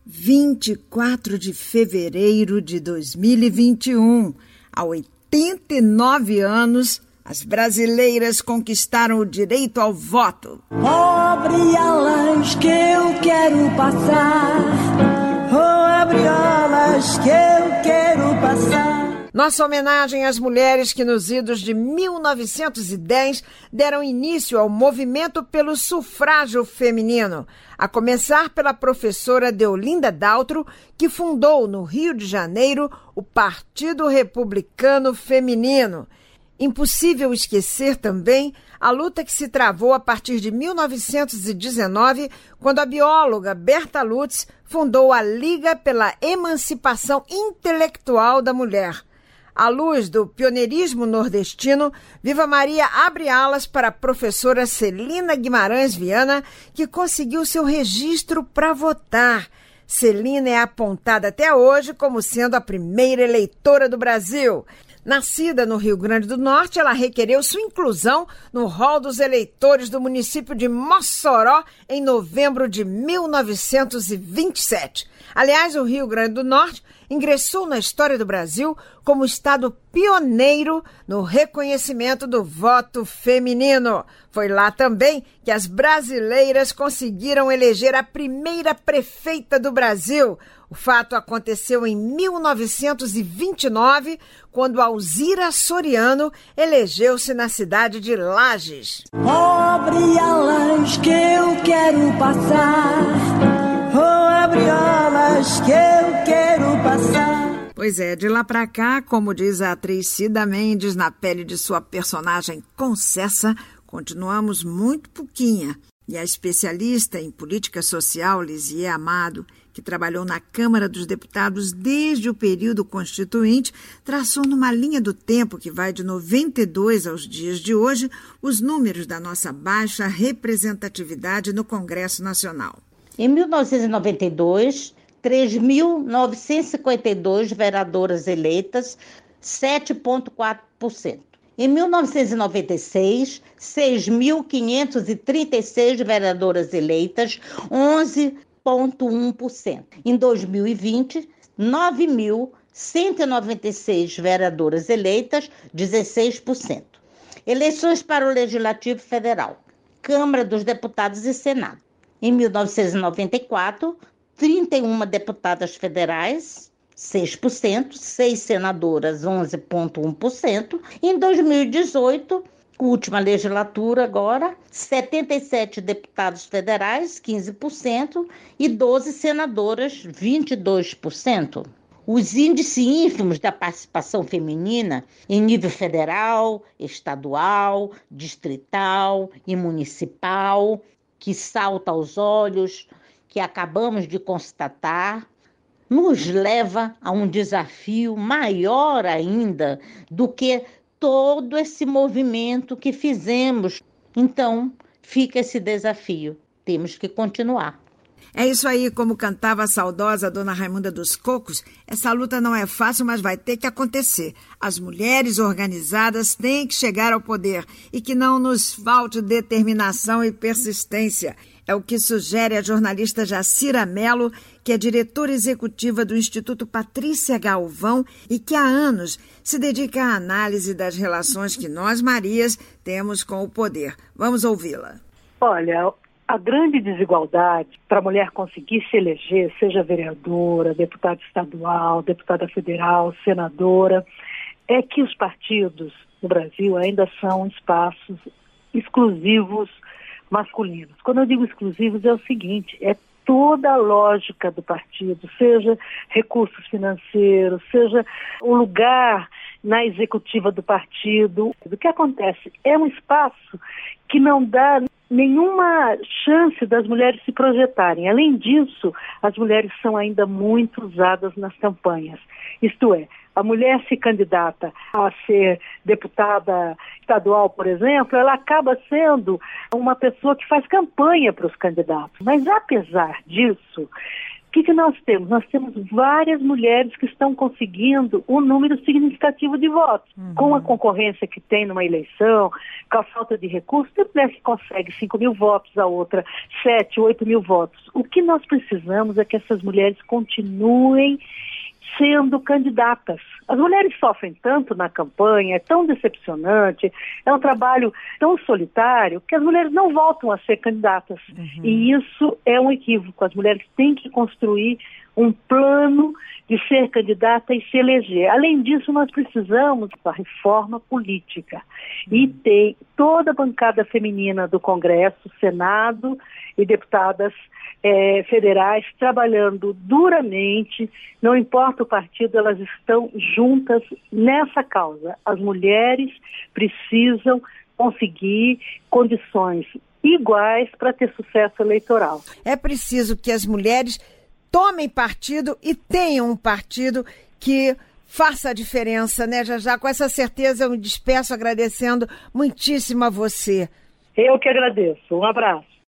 24 de fevereiro de 2021, há 89 anos, as brasileiras conquistaram o direito ao voto. Abre alas que eu quero passar, abre alas que eu quero passar. Nossa homenagem às mulheres que nos idos de 1910 deram início ao movimento pelo sufrágio feminino, a começar pela professora Deolinda Daltro, que fundou no Rio de Janeiro o Partido Republicano Feminino. Impossível esquecer também a luta que se travou a partir de 1919, quando a bióloga Berta Lutz fundou a Liga pela Emancipação Intelectual da Mulher. À luz do pioneirismo nordestino, Viva Maria abre alas para a professora Celina Guimarães Viana, que conseguiu seu registro para votar. Celina é apontada até hoje como sendo a primeira eleitora do Brasil. Nascida no Rio Grande do Norte, ela requereu sua inclusão no rol dos eleitores do município de Mossoró em novembro de 1927. Aliás, o Rio Grande do Norte ingressou na história do Brasil como estado pioneiro no reconhecimento do voto feminino. Foi lá também que as brasileiras conseguiram eleger a primeira prefeita do Brasil. O fato aconteceu em 1929, quando Alzira Soriano elegeu-se na cidade de Lages. Abre alas que eu quero passar, abre alas que eu quero passar. Pois é, de lá pra cá, como diz a atriz Cida Mendes na pele de sua personagem Concessa, continuamos muito pouquinha. E a especialista em política social, Lisier Amado, que trabalhou na Câmara dos Deputados desde o período constituinte, traçou numa linha do tempo que vai de 92 aos dias de hoje os números da nossa baixa representatividade no Congresso Nacional. Em 1992, 3.952 vereadoras eleitas, 7,4%. Em 1996, 6.536 vereadoras eleitas, 11,1%. Em 2020, 9.196 vereadoras eleitas, 16%. Eleições para o Legislativo Federal, Câmara dos Deputados e Senado. Em 1994, 31 deputadas federais, 6%, 6 senadoras, 11,1%. Em 2018, última legislatura agora, 77 deputados federais, 15%, e 12 senadoras, 22%. Os índices ínfimos da participação feminina em nível federal, estadual, distrital e municipal, que salta aos olhos, que acabamos de constatar, nos leva a um desafio maior ainda do que todo esse movimento que fizemos. Então, fica esse desafio. Temos que continuar. É isso aí, como cantava a saudosa Dona Raimunda dos Cocos, essa luta não é fácil, mas vai ter que acontecer. As mulheres organizadas têm que chegar ao poder e que não nos falte determinação e persistência. É o que sugere a jornalista Jacira Mello, que é diretora executiva do Instituto Patrícia Galvão e que há anos se dedica à análise das relações que nós, Marias, temos com o poder. Vamos ouvi-la. Olha, a grande desigualdade para a mulher conseguir se eleger, seja vereadora, deputada estadual, deputada federal, senadora, é que os partidos no Brasil ainda são espaços exclusivos masculinos. Quando eu digo exclusivos é o seguinte, é toda a lógica do partido, seja recursos financeiros, seja o lugar na executiva do partido. O que acontece? É um espaço que não dá nenhuma chance das mulheres se projetarem. Além disso, as mulheres são ainda muito usadas nas campanhas. Isto é, a mulher se candidata a ser deputada estadual, por exemplo, ela acaba sendo uma pessoa que faz campanha para os candidatos. Mas, apesar disso, O que nós temos? Nós temos várias mulheres que estão conseguindo um número significativo de votos. Com a concorrência que tem numa eleição, com a falta de recursos, tem mulher que consegue 5 mil votos, a outra 7, 8 mil votos. O que nós precisamos é que essas mulheres continuem sendo candidatas. As mulheres sofrem tanto na campanha, é tão decepcionante, é um trabalho tão solitário, que as mulheres não voltam a ser candidatas. E isso é um equívoco. As mulheres têm que construir um plano de ser candidata e se eleger. Além disso, nós precisamos da reforma política. E tem toda a bancada feminina do Congresso, Senado e deputadas federais trabalhando duramente, não importa o partido, elas estão juntas nessa causa. As mulheres precisam conseguir condições iguais para ter sucesso eleitoral. É preciso que as mulheres tomem partido e tenham um partido que faça a diferença, né, Jajá? Com essa certeza eu me despeço agradecendo muitíssimo a você. Eu que agradeço. Um abraço.